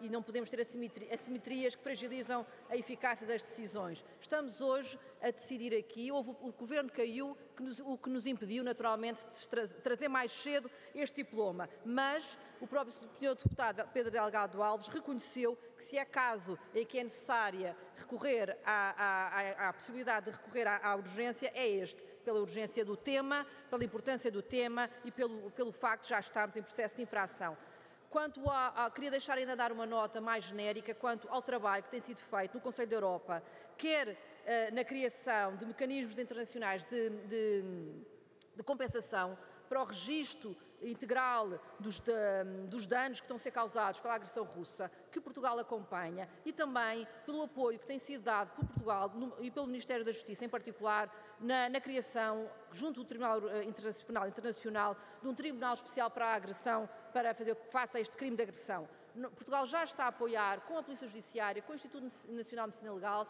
e não podemos ter assimetrias que fragilizam a eficácia das decisões. Estamos hoje a decidir aqui, o Governo caiu, o que nos impediu naturalmente de trazer mais cedo este diploma, mas o próprio Sr. Deputado Pedro Delgado Alves reconheceu que se é caso em que é necessária recorrer à possibilidade de recorrer à urgência, é este, pela urgência do tema, pela importância do tema e pelo facto de já estarmos em processo de infração. Queria deixar ainda dar uma nota mais genérica quanto ao trabalho que tem sido feito no Conselho da Europa, quer na criação de mecanismos internacionais de compensação para o registro integral dos danos que estão a ser causados pela agressão russa, que Portugal acompanha, e também pelo apoio que tem sido dado por Portugal e pelo Ministério da Justiça, em particular, na criação, junto do Tribunal Internacional, de um Tribunal Especial para a Agressão, para fazer face a este crime de agressão. Portugal já está a apoiar, com a Polícia Judiciária, com o Instituto Nacional de Medicina Legal,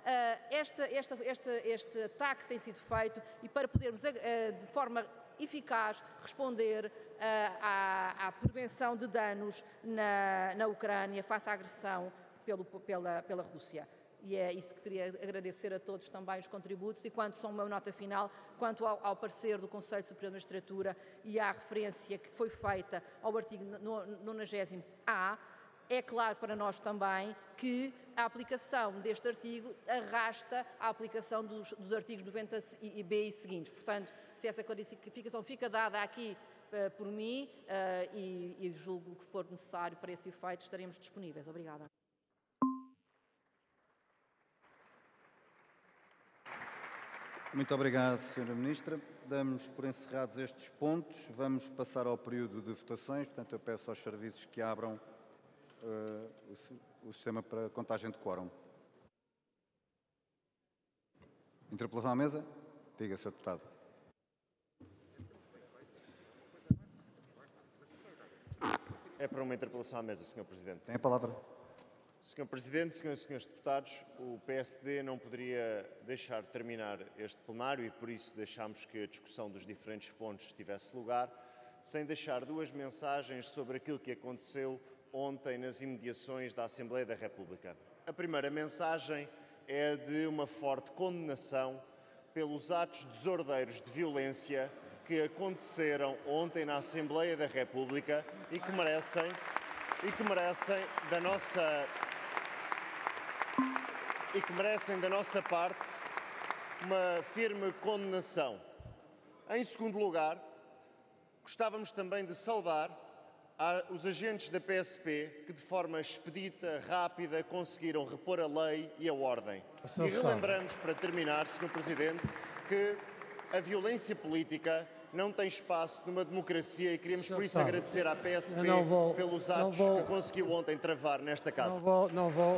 este ataque que tem sido feito e para podermos, de forma eficaz, responder à prevenção de danos na Ucrânia face à agressão pela Rússia. E é isso que queria agradecer a todos também os contributos e quanto só uma nota final, quanto ao parecer do Conselho Superior de Magistratura e à referência que foi feita ao artigo 90A, é claro para nós também que a aplicação deste artigo arrasta a aplicação dos artigos 90B e seguintes. Portanto, se essa clarificação fica dada aqui por mim e julgo que for necessário para esse efeito, estaremos disponíveis. Obrigada. Muito obrigado, Sra. Ministra. Damos por encerrados estes pontos. Vamos passar ao período de votações. Portanto, eu peço aos serviços que abram o sistema para contagem de quórum. Interpelação à mesa? Diga, Sr. Deputado. É para uma interpelação à mesa, Sr. Presidente. Tem a palavra. Sr. Presidente, Senhoras e Senhores Deputados, o PSD não poderia deixar de terminar este plenário e por isso deixámos que a discussão dos diferentes pontos tivesse lugar, sem deixar duas mensagens sobre aquilo que aconteceu ontem nas imediações da Assembleia da República. A primeira mensagem é de uma forte condenação pelos atos desordeiros de violência que aconteceram ontem na Assembleia da República e que merecem da nossa parte uma firme condenação. Em segundo lugar, gostávamos também de saudar os agentes da PSP que de forma expedita, rápida, conseguiram repor a lei e a ordem. E relembramos, para terminar, Sr. Presidente, que a violência política não tem espaço numa democracia e queremos por isso agradecer à PSP pelos atos que conseguiu ontem travar nesta casa. Não vou.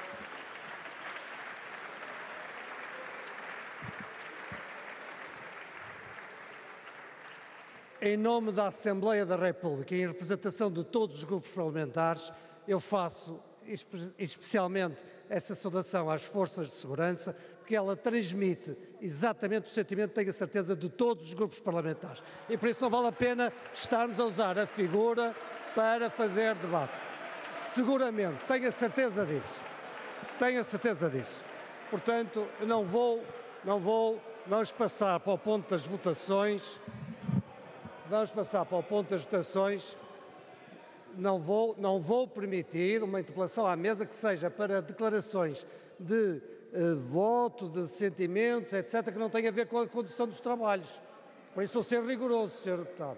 Em nome da Assembleia da República e em representação de todos os grupos parlamentares, eu faço especialmente essa saudação às forças de segurança, porque ela transmite exatamente o sentimento, tenho a certeza, de todos os grupos parlamentares. E por isso não vale a pena estarmos a usar a figura para fazer debate. Seguramente, tenho a certeza disso. Portanto, vamos passar para o ponto das votações. Não vou permitir uma interpelação à mesa que seja para declarações de voto, de sentimentos, etc., que não tenha a ver com a condução dos trabalhos. Por isso vou ser rigoroso, Sr. Deputado.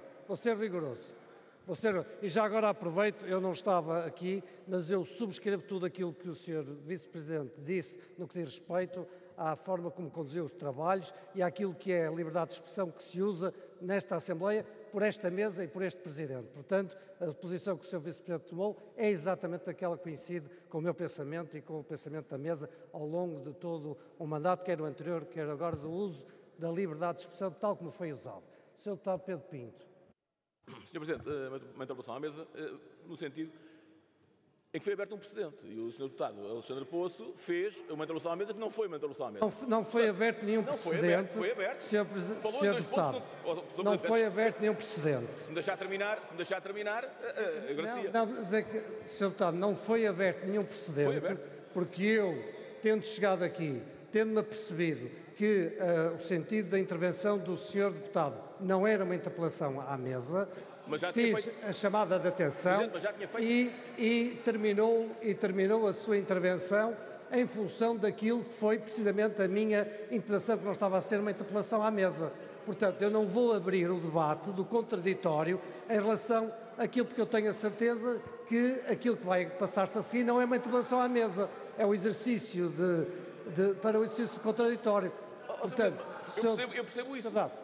E já agora aproveito, eu não estava aqui, mas eu subscrevo tudo aquilo que o Sr. Vice-Presidente disse no que diz respeito à forma como conduziu os trabalhos e àquilo que é a liberdade de expressão que se usa nesta Assembleia, por esta mesa e por este Presidente. Portanto, a posição que o Sr. Vice-Presidente tomou é exatamente aquela que coincide com o meu pensamento e com o pensamento da mesa ao longo de todo o mandato, quer o anterior, quer agora, do uso da liberdade de expressão, tal como foi usado. Sr. Deputado Pedro Pinto. Sr. Presidente, uma interpelação à mesa, no sentido em que foi aberto um precedente. E o Sr. Deputado Alexandre Poço fez uma intervenção à mesa que não foi uma intervenção à mesa. Não foi aberto nenhum Não, precedente. foi aberto. Sr. Falou Sr. em dois pontos. Deputado, não foi aberto nenhum precedente. Se me deixar terminar, agradecia. Não, dizer que, Sr. Deputado, não foi aberto nenhum precedente, porque eu, tendo chegado aqui, tendo-me apercebido que o sentido da intervenção do Sr. Deputado não era uma interpelação à mesa, fiz a chamada de atenção e terminou a sua intervenção em função daquilo que foi precisamente a minha interpelação, que não estava a ser uma interpelação à mesa. Portanto, eu não vou abrir o debate do contraditório em relação àquilo, porque eu tenho a certeza que aquilo que vai passar-se assim não é uma interpelação à mesa, é o exercício para o exercício de contraditório. Portanto, eu percebo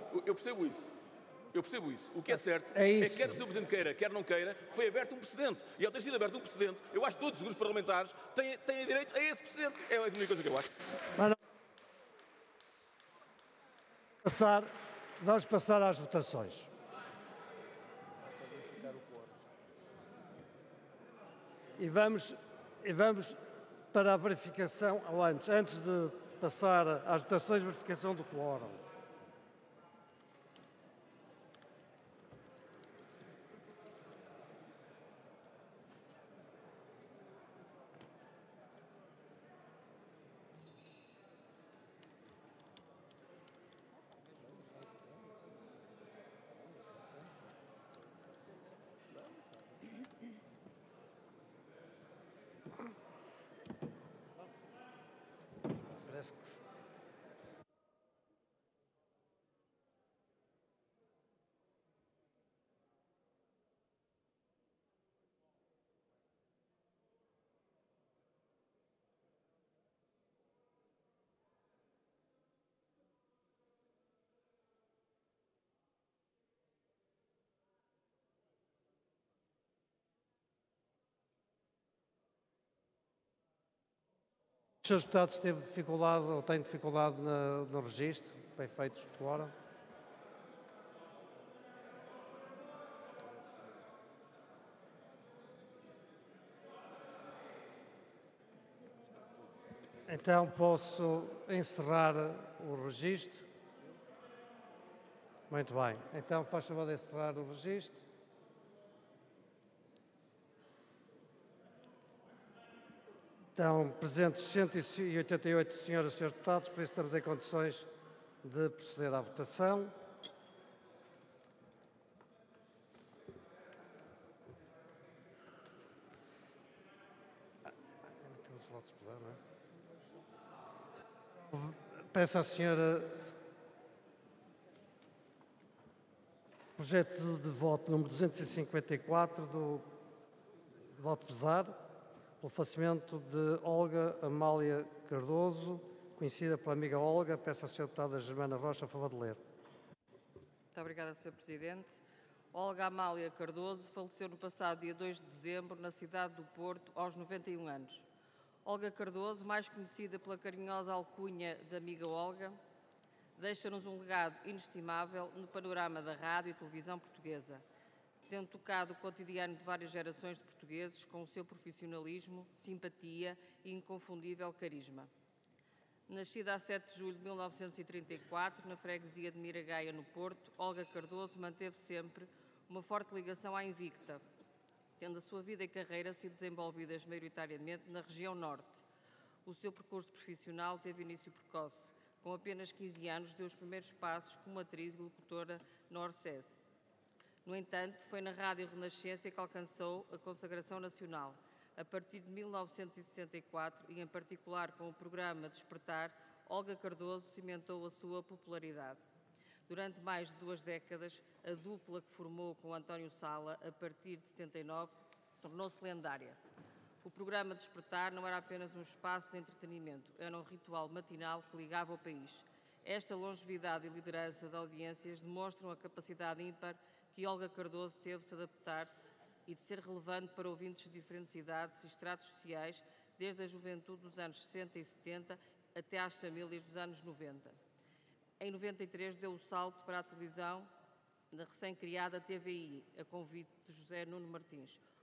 isso. O que é certo é que quer o Sr. Presidente queira, quer não queira, foi aberto um precedente. E ao ter sido aberto um precedente, eu acho que todos os grupos parlamentares têm direito a esse precedente. É a única coisa que eu acho. Vamos passar às votações. E vamos para a verificação, ou antes de passar às votações, verificação do quórum. Os seus deputados teve dificuldade ou têm dificuldade no registro para efeitos de quórum? Então posso encerrar o registro? Muito bem. Então faz favor de encerrar o registro. Estão presentes 188 senhoras e senhores deputados, por isso estamos em condições de proceder à votação. Temos os votos por lá, não é? Peço à senhora projeto de voto número 254 do voto pesar, pelo falecimento de Olga Amália Cardoso, conhecida pela amiga Olga. Peço à Sra. Deputada Germana Rocha a favor de ler. Muito obrigada, Sr. Presidente. Olga Amália Cardoso faleceu no passado dia 2 de dezembro na cidade do Porto, aos 91 anos. Olga Cardoso, mais conhecida pela carinhosa alcunha de amiga Olga, deixa-nos um legado inestimável no panorama da rádio e televisão portuguesa, tendo tocado o cotidiano de várias gerações de portugueses com o seu profissionalismo, simpatia e inconfundível carisma. Nascida a 7 de julho de 1934, na freguesia de Miragaia, no Porto, Olga Cardoso manteve sempre uma forte ligação à Invicta, tendo a sua vida e carreira sido desenvolvidas maioritariamente na região norte. O seu percurso profissional teve início precoce. Com apenas 15 anos, deu os primeiros passos como atriz e locutora na Orcese. No entanto, foi na Rádio Renascença que alcançou a consagração nacional. A partir de 1964, e em particular com o programa Despertar, Olga Cardoso cimentou a sua popularidade. Durante mais de 2 décadas, a dupla que formou com António Sala, a partir de 79, tornou-se lendária. O programa Despertar não era apenas um espaço de entretenimento, era um ritual matinal que ligava o país. Esta longevidade e liderança de audiências demonstram a capacidade ímpar que Olga Cardoso teve de se adaptar e de ser relevante para ouvintes de diferentes idades e estratos sociais, desde a juventude dos anos 60 e 70 até às famílias dos anos 90. Em 93 deu o salto para a televisão da recém-criada TVI, a convite de José Nuno Martins.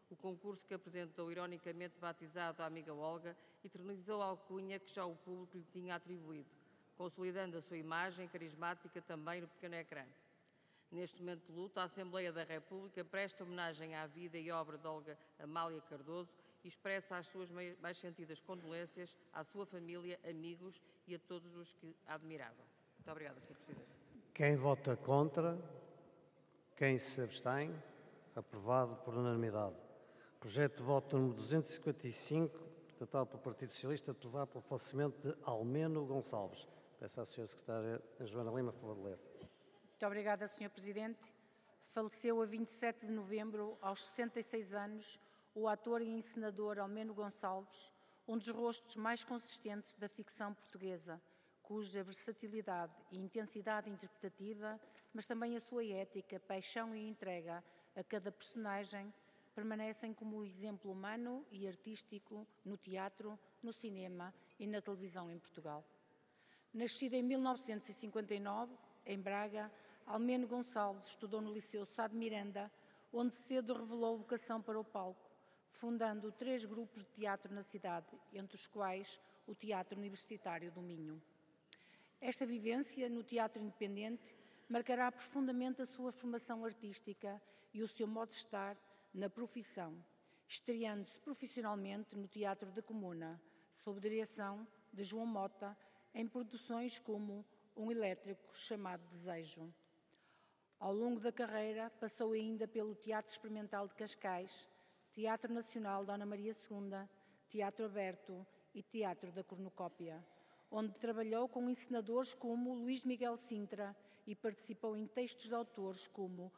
o concurso que apresentou ironicamente batizado a amiga Olga eternizou a alcunha que já o público lhe tinha atribuído, consolidando a sua imagem carismática também no pequeno ecrã. Neste momento de luto, a Assembleia da República presta homenagem à vida e obra de Olga Amália Cardoso e expressa as suas mais sentidas condolências à sua família, amigos e a todos os que a admiravam. Muito obrigada, Sr. Presidente. Quem vota contra? Quem se abstém? Aprovado por unanimidade. Projeto de voto número 255, apresentado pelo Partido Socialista, apesar pelo falecimento de Almeno Gonçalves. Peço à Sra. Secretária Joana Lima, por favor, de ler. Muito obrigada, Sr. Presidente. Faleceu a 27 de novembro, aos 66 anos, o ator e encenador Almeno Gonçalves, um dos rostos mais consistentes da ficção portuguesa, cuja versatilidade e intensidade interpretativa, mas também a sua ética, paixão e entrega a cada personagem, permanecem como exemplo humano e artístico no teatro, no cinema e na televisão em Portugal. Nascido em 1959, em Braga, Almeno Gonçalves estudou no Liceu Sá de Miranda, onde cedo revelou vocação para o palco, fundando 3 grupos de teatro na cidade, entre os quais o Teatro Universitário do Minho. Esta vivência no teatro independente marcará profundamente a sua formação artística e o seu modo de estar na profissão, estreando-se profissionalmente no Teatro da Comuna, sob direção de João Mota, em produções como Um Elétrico chamado Desejo. Ao longo da carreira, passou ainda pelo Teatro Experimental de Cascais, Teatro Nacional Dona Maria II, Teatro Aberto e Teatro da Cornucópia, onde trabalhou com encenadores como Luís Miguel Sintra e participou em textos de autores como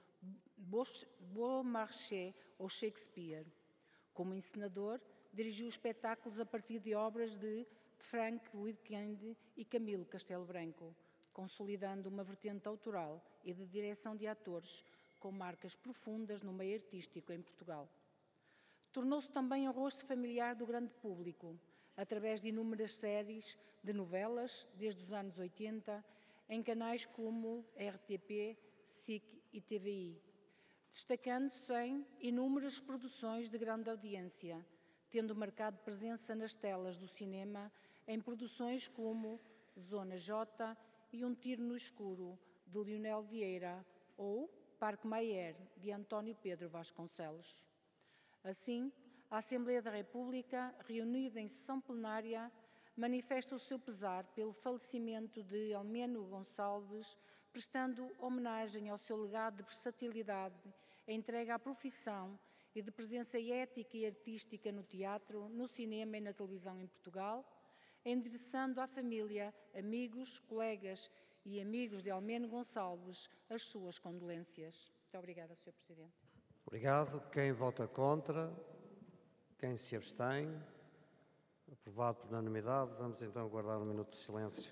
Beaumarchais ou Shakespeare. Como encenador, dirigiu espetáculos a partir de obras de Frank Wedekind e Camilo Castelo Branco, consolidando uma vertente autoral e de direção de atores com marcas profundas no meio artístico em Portugal. Tornou-se também um rosto familiar do grande público, através de inúmeras séries de novelas, desde os anos 80, em canais como RTP, SIC e TVI, destacando-se em inúmeras produções de grande audiência, tendo marcado presença nas telas do cinema em produções como Zona J e Um Tiro no Escuro, de Leonel Vieira, ou Parque Mayer, de António Pedro Vasconcelos. Assim, a Assembleia da República, reunida em sessão plenária, manifesta o seu pesar pelo falecimento de Almeno Gonçalves, prestando homenagem ao seu legado de versatilidade, entrega à profissão e de presença ética e artística no teatro, no cinema e na televisão em Portugal, endereçando à família, amigos, colegas e amigos de Almeno Gonçalves as suas condolências. Muito obrigada, Sr. Presidente. Obrigado. Quem vota contra? Quem se abstém? Aprovado por unanimidade. Vamos então guardar um minuto de silêncio.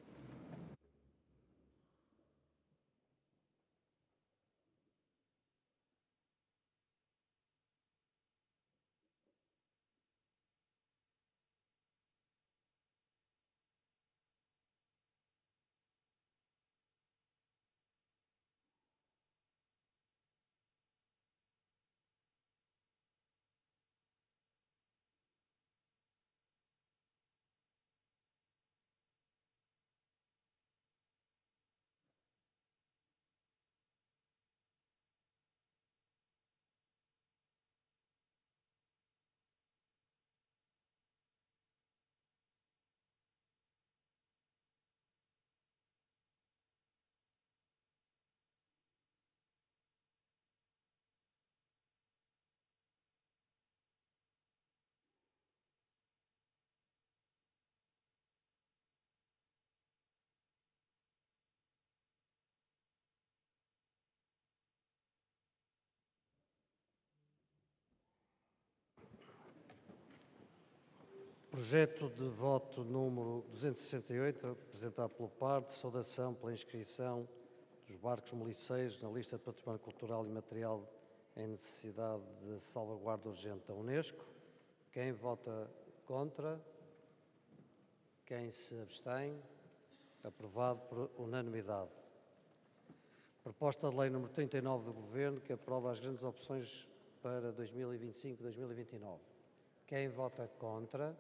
Projeto de voto número 268, apresentado pelo PAR, de saudação pela inscrição dos barcos moliceiros na lista de património cultural e material em necessidade de salvaguarda urgente da Unesco. Quem vota contra? Quem se abstém? Aprovado por unanimidade. Proposta de lei número 39 do Governo, que aprova as grandes opções para 2025-2029. Quem vota contra?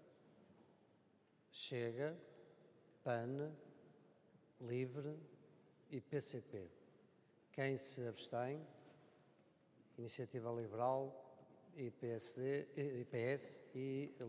Chega, PAN, LIVRE e PCP. Quem se abstém? Iniciativa Liberal e PSD, e PS e